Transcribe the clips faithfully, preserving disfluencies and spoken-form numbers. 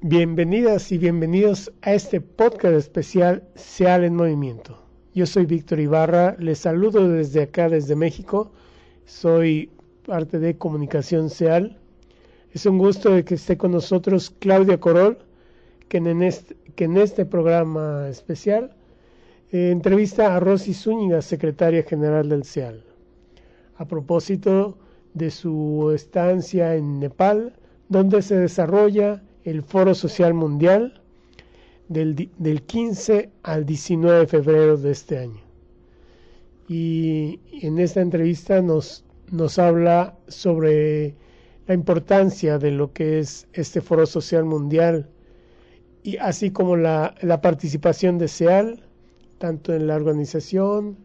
Bienvenidas y bienvenidos a este podcast especial SEAL en Movimiento. Yo soy Víctor Ibarra, les saludo desde acá, desde México. Soy parte de Comunicación SEAL. Es un gusto de que esté con nosotros Claudia Corol, que en este, que en este programa especial eh, entrevista a Rosy Zúñiga, secretaria general del SEAL, a propósito de su estancia en Nepal, donde se desarrolla el Foro Social Mundial del, del quince al diecinueve de febrero de este año. Y en esta entrevista nos, nos habla sobre la importancia de lo que es este Foro Social Mundial, y así como la, la participación de SEAL, tanto en la organización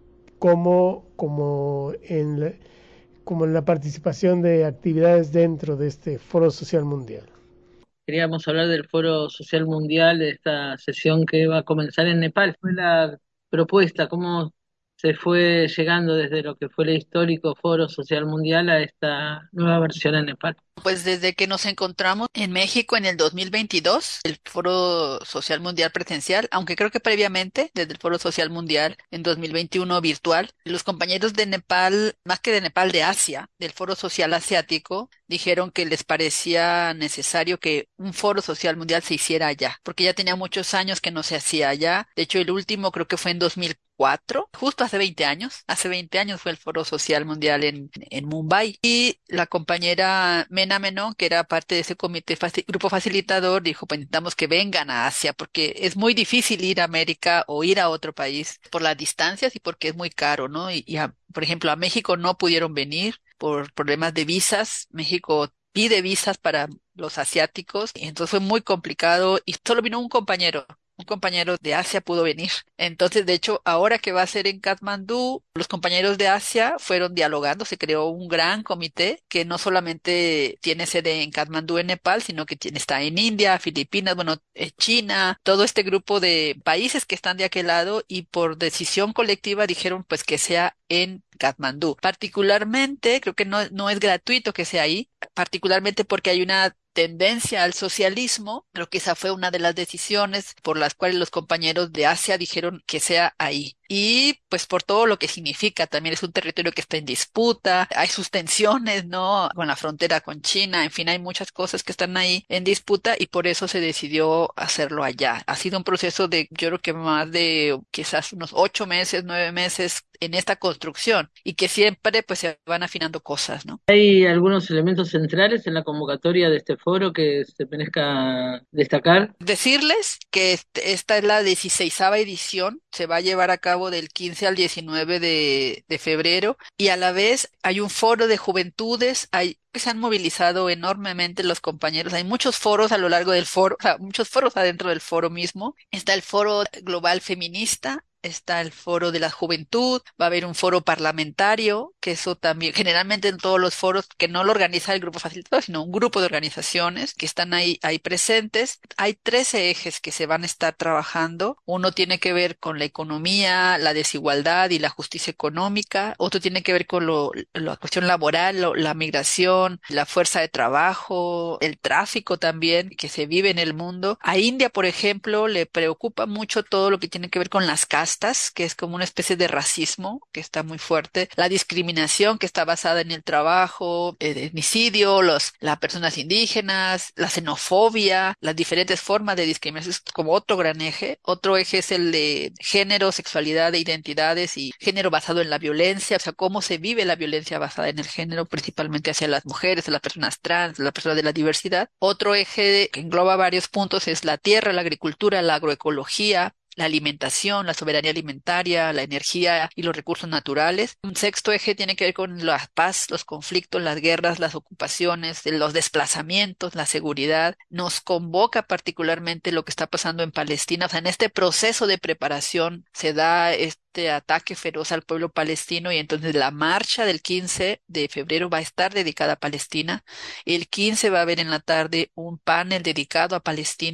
como, como, en la, como en la participación de actividades dentro de este Foro Social Mundial. Queríamos hablar del Foro Social Mundial, de esta sesión que va a comenzar en Nepal. Fue la propuesta, cómo se fue llegando desde lo que fue el histórico Foro Social Mundial a esta nueva versión en Nepal. Pues desde que nos encontramos en México en el dos mil veintidós, el Foro Social Mundial presencial, aunque creo que previamente, desde el Foro Social Mundial en dos mil veintiuno virtual, los compañeros de Nepal, más que de Nepal, de Asia, del Foro Social Asiático, dijeron que les parecía necesario que un Foro Social Mundial se hiciera allá, porque ya tenía muchos años que no se hacía allá. De hecho, el último creo que fue en dos mil cuatro, justo hace veinte años. Hace veinte años fue el Foro Social Mundial en, en Mumbai. Y la compañera Mena Menon, que era parte de ese comité, faci- grupo facilitador, dijo, pues necesitamos que vengan a Asia, porque es muy difícil ir a América o ir a otro país por las distancias y porque es muy caro, ¿no? Y, y a- por ejemplo, a México no pudieron venir por problemas de visas. México pide visas para los asiáticos, y entonces fue muy complicado y solo vino un compañero. Un compañero de Asia pudo venir. Entonces, de hecho, ahora que va a ser en Katmandú, los compañeros de Asia fueron dialogando, se creó un gran comité que no solamente tiene sede en Katmandú, en Nepal, sino que tiene, está en India, Filipinas, bueno, eh, China, todo este grupo de países que están de aquel lado, y por decisión colectiva dijeron pues que sea en Katmandú. Particularmente, creo que no, no es gratuito que sea ahí, particularmente porque hay una tendencia al socialismo. Creo que esa fue una de las decisiones por las cuales los compañeros de Asia dijeron que sea ahí. Y pues por todo lo que significa, también es un territorio que está en disputa, hay sus tensiones, ¿no? Con la frontera con China, en fin, hay muchas cosas que están ahí en disputa y por eso se decidió hacerlo allá. Ha sido un proceso de, yo creo que más de quizás unos ocho meses, nueve meses en esta construcción, y que siempre pues se van afinando cosas, ¿no? ¿Hay algunos elementos centrales en la convocatoria de este foro que se merezca destacar? Decirles que este- esta es la dieciséisava edición, se va a llevar a cabo del quince al diecinueve de, de febrero, y a la vez hay un foro de juventudes, hay que se han movilizado enormemente los compañeros, hay muchos foros a lo largo del foro, o sea, muchos foros adentro del foro mismo. Está el Foro Global Feminista. Está el foro de la juventud, va a haber un foro parlamentario, que eso también, generalmente en todos los foros, que no lo organiza el grupo facilitador, sino un grupo de organizaciones que están ahí, ahí presentes. Hay trece ejes que se van a estar trabajando. Uno tiene que ver con la economía, la desigualdad y la justicia económica. Otro tiene que ver con lo, la cuestión laboral, lo- la migración, la fuerza de trabajo, el tráfico también que se vive en el mundo. A India, por ejemplo, le preocupa mucho todo lo que tiene que ver con las castas, que es como una especie de racismo que está muy fuerte, la discriminación que está basada en el trabajo, el etnicidio, los, las personas indígenas, la xenofobia, las diferentes formas de discriminación, es como otro gran eje. Otro eje es el de género, sexualidad e identidades y género basado en la violencia, o sea, cómo se vive la violencia basada en el género, principalmente hacia las mujeres, las personas trans, las personas de la diversidad. Otro eje que engloba varios puntos es la tierra, la agricultura, la agroecología, la alimentación, la soberanía alimentaria, la energía y los recursos naturales. Un sexto eje tiene que ver con la paz, los conflictos, las guerras, las ocupaciones, los desplazamientos, la seguridad. Nos convoca particularmente lo que está pasando en Palestina. O sea, en este proceso de preparación se da este ataque feroz al pueblo palestino, y entonces la marcha del quince de febrero va a estar dedicada a Palestina. El quince va a haber en la tarde un panel dedicado a Palestina.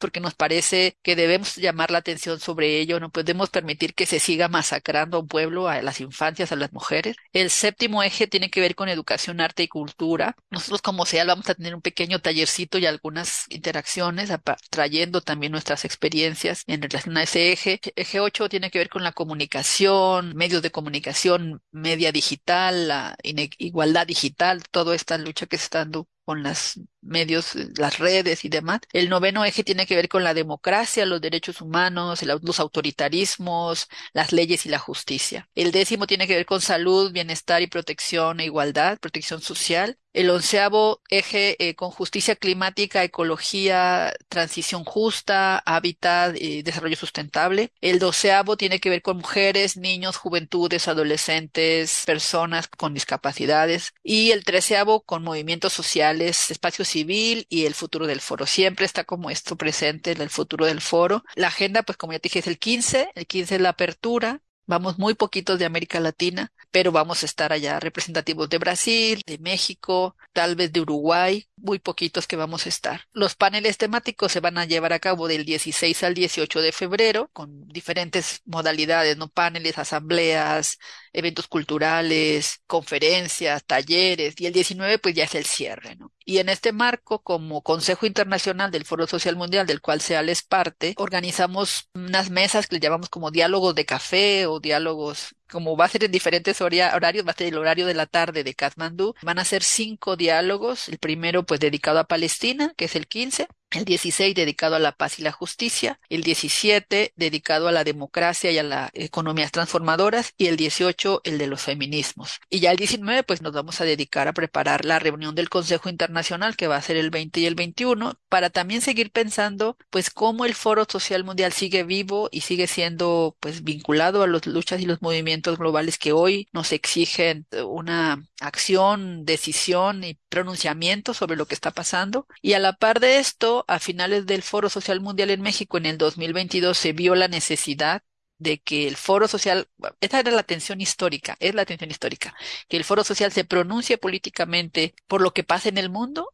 porque nos parece que debemos llamar la atención sobre ello, no podemos permitir que se siga masacrando a un pueblo, a las infancias, a las mujeres. El séptimo eje tiene que ver con educación, arte y cultura. Nosotros como SEAL vamos a tener un pequeño tallercito y algunas interacciones, apa- trayendo también nuestras experiencias en relación a ese eje. Eje ocho tiene que ver con la comunicación, medios de comunicación, media digital, la ine- igualdad digital, toda esta lucha que se está dando con los medios, eh, las redes y demás. El noveno eje tiene que ver con la democracia, los derechos humanos, el au- los autoritarismos, las leyes y la justicia. El décimo tiene que ver con salud, bienestar y protección e igualdad, protección social. El onceavo eje eh, con justicia climática, ecología, transición justa, hábitat y desarrollo sustentable. El doceavo tiene que ver con mujeres, niños, juventudes, adolescentes, personas con discapacidades. Y el treceavo con movimientos sociales, espacio civil y el futuro del foro. Siempre está como esto presente en el futuro del foro. La agenda, pues como ya te dije, es el quince. El quince es la apertura. Vamos muy poquitos de América Latina, pero vamos a estar allá representativos de Brasil, de México, tal vez de Uruguay, muy poquitos que vamos a estar. Los paneles temáticos se van a llevar a cabo del dieciséis al dieciocho de febrero con diferentes modalidades, ¿no? Paneles, asambleas, eventos culturales, conferencias, talleres, y el diecinueve pues ya es el cierre, ¿no? Y en este marco, como Consejo Internacional del Foro Social Mundial, del cual SEAL es parte, organizamos unas mesas que le llamamos como diálogos de café o diálogos, como va a ser en diferentes horia- horarios, va a ser el horario de la tarde de Katmandú, van a ser cinco diálogos, el primero pues dedicado a Palestina, que es el quince, el dieciséis dedicado a la paz y la justicia, el diecisiete dedicado a la democracia y a las economías transformadoras y el dieciocho el de los feminismos. Y ya el diecinueve pues nos vamos a dedicar a preparar la reunión del Consejo Internacional que va a ser el veinte y el veintiuno para también seguir pensando pues cómo el Foro Social Mundial sigue vivo y sigue siendo pues vinculado a las luchas y los movimientos globales que hoy nos exigen eh, una acción, decisión y pronunciamiento sobre lo que está pasando. Y a la par de esto, a finales del Foro Social Mundial en México en el dos mil veintidós se vio la necesidad de que el Foro Social, bueno, esta era la tensión histórica, es la tensión histórica, que el Foro Social se pronuncie políticamente por lo que pasa en el mundo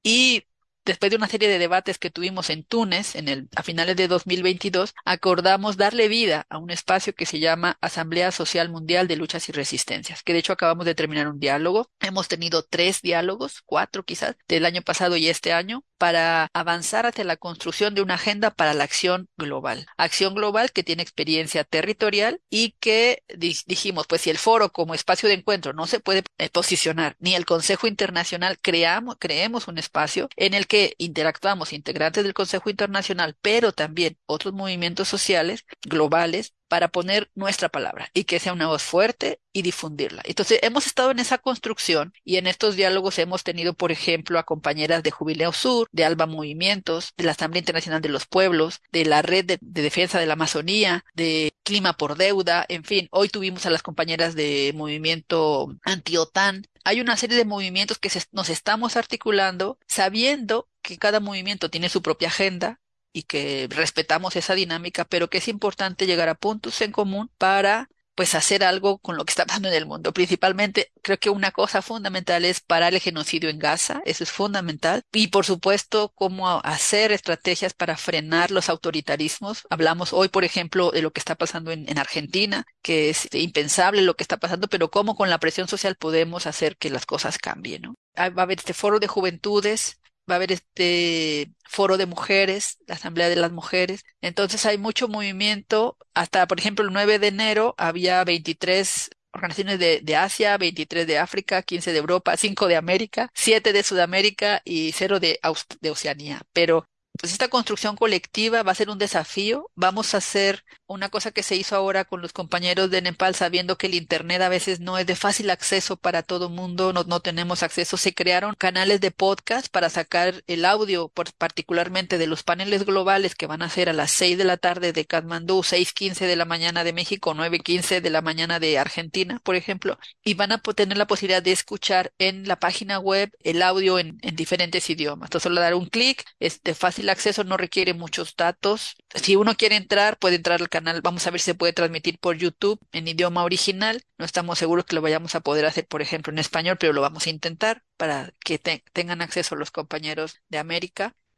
y después de una serie de debates que tuvimos en Túnez en el, a finales de dos mil veintidós, acordamos darle vida a un espacio que se llama Asamblea Social Mundial de Luchas y Resistencias, que de hecho acabamos de terminar un diálogo. Hemos tenido tres diálogos, cuatro quizás, del año pasado y este año, para avanzar hacia la construcción de una agenda para la acción global. Acción global que tiene experiencia territorial y que di- dijimos, pues si el foro como espacio de encuentro no se puede eh, posicionar, ni el Consejo Internacional, creamos, creemos un espacio en el que interactuamos integrantes del Consejo Internacional, pero también otros movimientos sociales globales para poner nuestra palabra y que sea una voz fuerte y difundirla. Entonces, hemos estado en esa construcción y en estos diálogos hemos tenido, por ejemplo, a compañeras de Jubileo Sur, de Alba Movimientos, de la Asamblea Internacional de los Pueblos, de la Red de, de Defensa de la Amazonía, de Clima por Deuda, en fin, hoy tuvimos a las compañeras de Movimiento Anti-OTAN. Hay una serie de movimientos que se- nos estamos articulando sabiendo que cada movimiento tiene su propia agenda y que respetamos esa dinámica, pero que es importante llegar a puntos en común para pues hacer algo con lo que está pasando en el mundo. Principalmente, creo que una cosa fundamental es parar el genocidio en Gaza, eso es fundamental. Y por supuesto, cómo hacer estrategias para frenar los autoritarismos. Hablamos hoy, por ejemplo, de lo que está pasando en, en Argentina, que es impensable lo que está pasando, pero cómo con la presión social podemos hacer que las cosas cambien, ¿no? Ah, va a haber este foro de juventudes, va a haber este foro de mujeres, la Asamblea de las Mujeres. Entonces hay mucho movimiento. Hasta, por ejemplo, el nueve de enero había veintitrés organizaciones de, de Asia, veintitrés de África, quince de Europa, cinco de América, siete de Sudamérica y cero de, Aus- de Oceanía. Pero pues esta construcción colectiva va a ser un desafío. Vamos a hacer una cosa que se hizo ahora con los compañeros de Nepal, sabiendo que el Internet a veces no es de fácil acceso para todo mundo, no, no tenemos acceso. Se crearon canales de podcast para sacar el audio, por- particularmente de los paneles globales que van a ser a las seis de la tarde de Katmandú, seis quince de la mañana de México, nueve quince de la mañana de Argentina, por ejemplo, y van a po- tener la posibilidad de escuchar en la página web el audio en, en diferentes idiomas. Entonces, solo dar un clic, es de fácil acceso, no requiere muchos datos. Si uno quiere entrar, puede entrar al canal. Vamos a ver si se puede transmitir por YouTube en idioma original. No estamos seguros que lo vayamos a poder hacer, por ejemplo, en español, pero lo vamos a intentar para que te- tengan acceso los compañeros de América.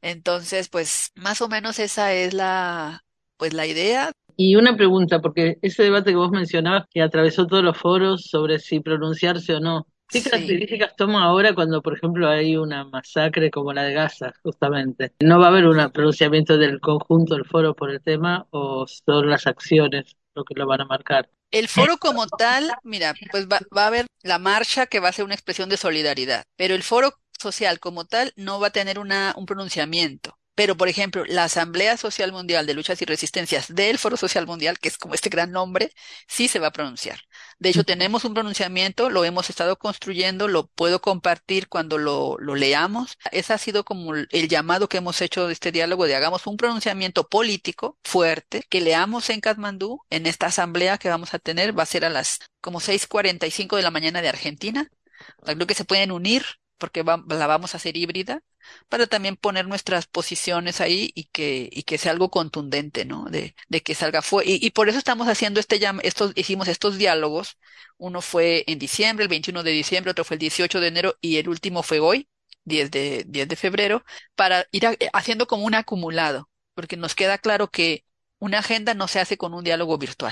Entonces, pues más o menos esa es la, pues la idea. Y una pregunta, porque ese debate que vos mencionabas que atravesó todos los foros sobre si pronunciarse o no, ¿qué Sí. características toma ahora cuando, por ejemplo, hay una masacre como la de Gaza, justamente? ¿No va a haber un pronunciamiento del conjunto del foro por el tema o son las acciones lo que lo van a marcar? El foro como tal, mira, pues va, va a haber la marcha que va a ser una expresión de solidaridad, pero el foro social como tal no va a tener una, un pronunciamiento. Pero, por ejemplo, la Asamblea Social Mundial de Luchas y Resistencias del Foro Social Mundial, que es como este gran nombre, sí se va a pronunciar. De hecho, tenemos un pronunciamiento, lo hemos estado construyendo, lo puedo compartir cuando lo, lo leamos. Ese ha sido como el el llamado que hemos hecho de este diálogo, de hagamos un pronunciamiento político fuerte, que leamos en Katmandú, en esta asamblea que vamos a tener, va a ser a las como seis cuarenta y cinco de la mañana de Argentina. O sea, creo que se pueden unir porque va- la vamos a hacer híbrida para también poner nuestras posiciones ahí y que, y que sea algo contundente, ¿no? De, de que salga fuera. Y, y por eso estamos haciendo este llam- estos, hicimos estos diálogos. Uno fue en diciembre, el veintiuno de diciembre, otro fue el dieciocho de enero y el último fue hoy, diez de, diez de febrero, para ir a- haciendo como un acumulado, porque nos queda claro que una agenda no se hace con un diálogo virtual.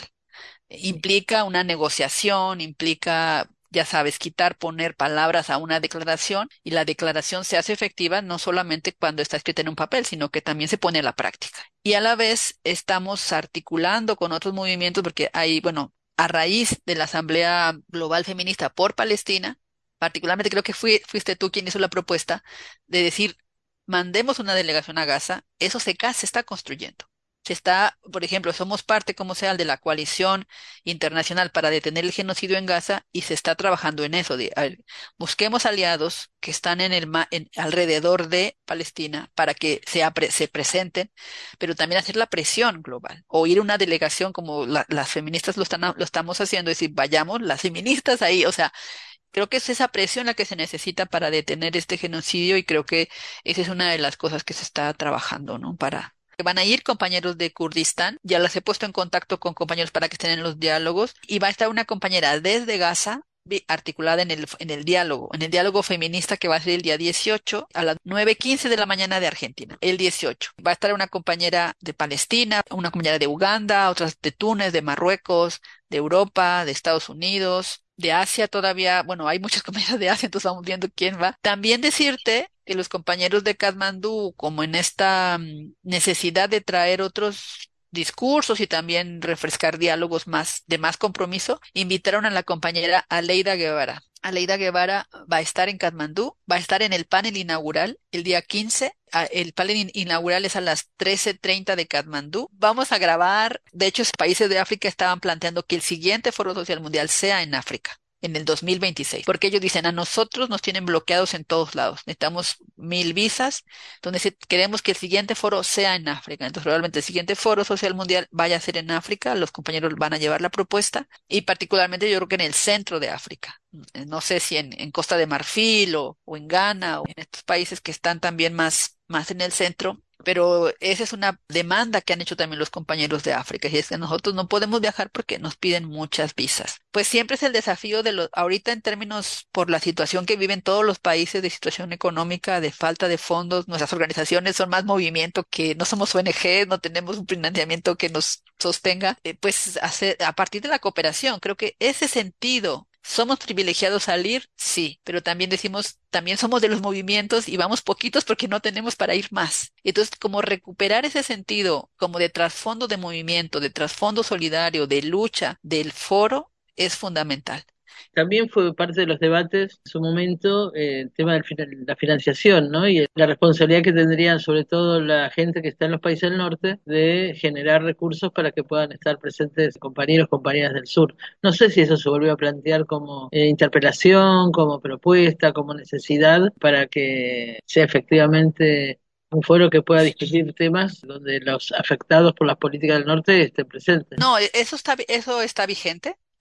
Implica una negociación, implica, ya sabes, quitar, poner palabras a una declaración y la declaración se hace efectiva no solamente cuando está escrita en un papel, sino que también se pone a la práctica. Y a la vez estamos articulando con otros movimientos porque hay, bueno, a raíz de la Asamblea Global Feminista por Palestina, particularmente creo que fui- fuiste tú quien hizo la propuesta de decir, mandemos una delegación a Gaza, eso se, ca- se está construyendo. Se está, por ejemplo, somos parte, como sea, de la coalición internacional para detener el genocidio en Gaza y se está trabajando en eso. De, a ver, busquemos aliados que están en el ma- en- alrededor de Palestina para que se, apre- se presenten, pero también hacer la presión global o ir a una delegación como la- las feministas lo están, lo estamos haciendo, es decir, vayamos las feministas ahí, o sea, creo que es esa presión la que se necesita para detener este genocidio y creo que esa es una de las cosas que se está trabajando, ¿no? Para van a ir compañeros de Kurdistán, ya las he puesto en contacto con compañeros para que estén en los diálogos y va a estar una compañera desde Gaza vi- articulada en el, en el diálogo, en el diálogo feminista que va a ser el día dieciocho a las nueve quince de la mañana de Argentina, el dieciocho. Va a estar una compañera de Palestina, una compañera de Uganda, otras de Túnez, de Marruecos, de Europa, de Estados Unidos, de Asia todavía, bueno, hay muchas compañeras de Asia, entonces vamos viendo quién va. También decirte que los compañeros de Katmandú, como en esta mm, necesidad de traer otros discursos y también refrescar diálogos más de más compromiso, invitaron a la compañera Aleida Guevara. Aleida Guevara va a estar en Katmandú, va a estar en el panel inaugural el día quince. a- El panel in- inaugural es a las trece treinta de Katmandú. Vamos a grabar, de hecho, países de África estaban planteando que el siguiente Foro Social Mundial sea en África en el dos mil veintiséis, porque ellos dicen a nosotros nos tienen bloqueados en todos lados, necesitamos mil visas, entonces si queremos que el siguiente foro sea en África, entonces probablemente el siguiente foro social mundial vaya a ser en África, los compañeros van a llevar la propuesta y particularmente yo creo que en el centro de África, eh, no sé si en, en Costa de Marfil o, o en Ghana o en estos países que están también más, más en el centro. Pero esa es una demanda que han hecho también los compañeros de África, y es que nosotros no podemos viajar porque nos piden muchas visas. Pues siempre es el desafío de los, ahorita en términos por la situación que viven todos los países de situación económica, de falta de fondos, nuestras organizaciones son más movimiento que no somos O N G, no tenemos un financiamiento que nos sostenga, eh, pues hacer, a partir de la cooperación, creo que ese sentido. ¿Somos privilegiados al ir? Sí, pero también decimos, también somos de los movimientos y vamos poquitos porque no tenemos para ir más. Entonces, como recuperar ese sentido como de trasfondo de movimiento, de trasfondo solidario, de lucha del foro, es fundamental. También fue parte de los debates en su momento eh, el tema de la financiación, ¿no? Y la responsabilidad que tendrían sobre todo la gente que está en los países del norte de generar recursos para que puedan estar presentes compañeros, compañeras del sur. No sé si eso se volvió a plantear como eh, interpelación, como propuesta, como necesidad para que sea efectivamente un foro que pueda discutir temas donde los afectados por las políticas del norte estén presentes. No, e- eso está, vi- eso está vigente.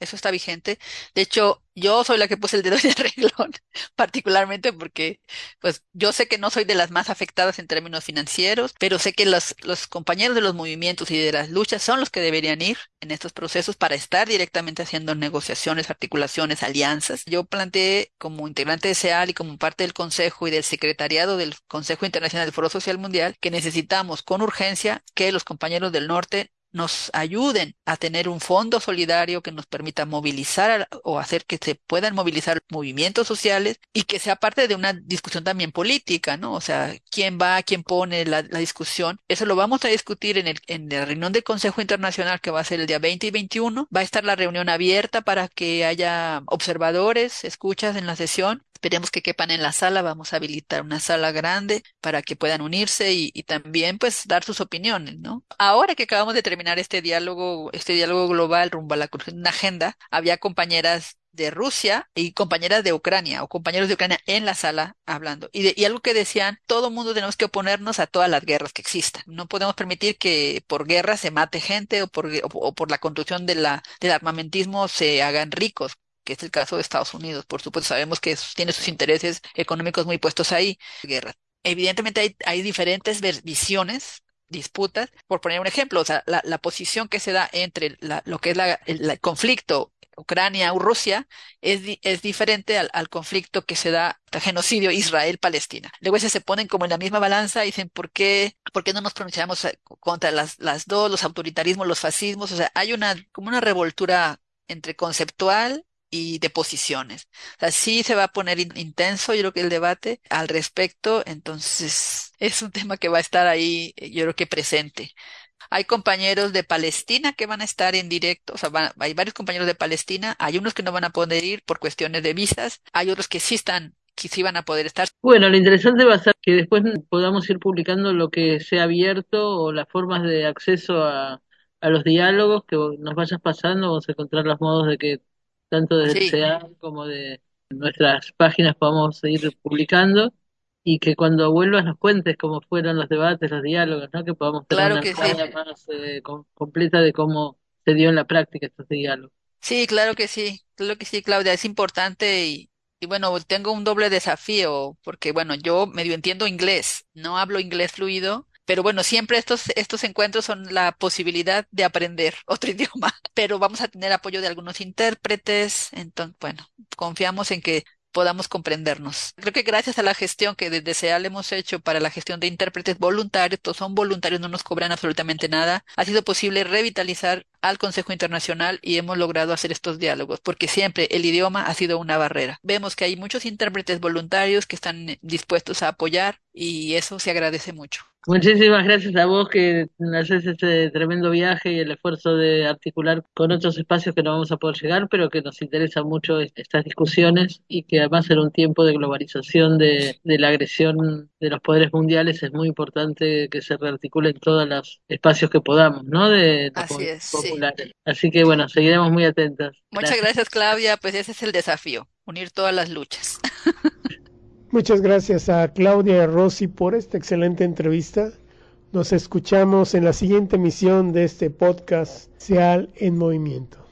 eso está vigente. De hecho, yo soy la que puse el dedo en el renglón, particularmente porque, pues, yo sé que no soy de las más afectadas en términos financieros, pero sé que los, los compañeros de los movimientos y de las luchas son los que deberían ir en estos procesos para estar directamente haciendo negociaciones, articulaciones, alianzas. Yo planteé como integrante de SEAL y como parte del Consejo y del Secretariado del Consejo Internacional del Foro Social Mundial que necesitamos con urgencia que los compañeros del norte nos ayuden a tener un fondo solidario que nos permita movilizar o hacer que se puedan movilizar movimientos sociales y que sea parte de una discusión también política, ¿no? O sea, quién va, quién pone la, la discusión. Eso lo vamos a discutir en el, en la reunión del Consejo Internacional que va a ser el día veinte y veintiuno. Va a estar la reunión abierta para que haya observadores, escuchas en la sesión. Esperemos que quepan en la sala, vamos a habilitar una sala grande para que puedan unirse y, y también pues dar sus opiniones, ¿no? Ahora que acabamos de terminar este diálogo, este diálogo global rumbo a la construcción de una agenda, había compañeras de Rusia y compañeras de Ucrania o compañeros de Ucrania en la sala hablando. Y, de, y algo que decían, todo mundo tenemos que oponernos a todas las guerras que existan. No podemos permitir que por guerra se mate gente o por, o, o por la construcción de la, del armamentismo se hagan ricos, que es el caso de Estados Unidos. Por supuesto, sabemos que tiene sus intereses económicos muy puestos ahí. Guerra. Evidentemente hay, hay diferentes visiones, disputas. Por poner un ejemplo, o sea, la, la posición que se da entre la, lo que es la, el, el conflicto Ucrania o Rusia es, es diferente al, al conflicto que se da, el genocidio Israel-Palestina. Luego se ponen como en la misma balanza y dicen, ¿por qué, por qué no nos pronunciamos contra las, las dos, los autoritarismos, los fascismos? O sea, hay una, como una revoltura entre conceptual y de posiciones. O sea, sí se va a poner in- intenso, yo creo que el debate al respecto, entonces es un tema que va a estar ahí, eh, yo creo que presente. Hay compañeros de Palestina que van a estar en directo, o sea, van- hay varios compañeros de Palestina, hay unos que no van a poder ir por cuestiones de visas, hay otros que sí están, que sí van a poder estar. Bueno, lo interesante va a ser que después podamos ir publicando lo que sea abierto o las formas de acceso a, a los diálogos que vos nos vayas pasando. Vamos a encontrar los modos de que tanto desde el Sí, SEAL como de nuestras páginas podamos ir publicando y que cuando vuelvas nos cuentes cómo fueron los debates, los diálogos, ¿no? Que podamos tener claro una que sí. mirada más eh, com- completa de cómo se dio en la práctica estos diálogos. Sí, claro que sí, claro que sí, Claudia, es importante y, y bueno, tengo un doble desafío porque bueno, yo medio entiendo inglés, no hablo inglés fluido, pero bueno, siempre estos, estos encuentros son la posibilidad de aprender otro idioma, pero vamos a tener apoyo de algunos intérpretes, entonces, bueno, confiamos en que podamos comprendernos. Creo que gracias a la gestión que desde SEAL hemos hecho para la gestión de intérpretes voluntarios, todos son voluntarios, no nos cobran absolutamente nada, ha sido posible revitalizar al Consejo Internacional y hemos logrado hacer estos diálogos, porque siempre el idioma ha sido una barrera. Vemos que hay muchos intérpretes voluntarios que están eh, dispuestos a apoyar y eso se agradece mucho. Muchísimas gracias a vos que haces este tremendo viaje y el esfuerzo de articular con otros espacios que no vamos a poder llegar, pero que nos interesan mucho est- estas discusiones y que además en un tiempo de globalización de, de la agresión de los poderes mundiales es muy importante que se rearticulen todos los espacios que podamos, ¿no? De los Así es, movimientos sí. populares. Así que bueno, seguiremos muy atentas. Muchas Gracias. gracias, Claudia. Pues ese es el desafío, unir todas las luchas. Muchas gracias a Claudia Rossi por esta excelente entrevista. Nos escuchamos en la siguiente emisión de este podcast SEAL en Movimiento.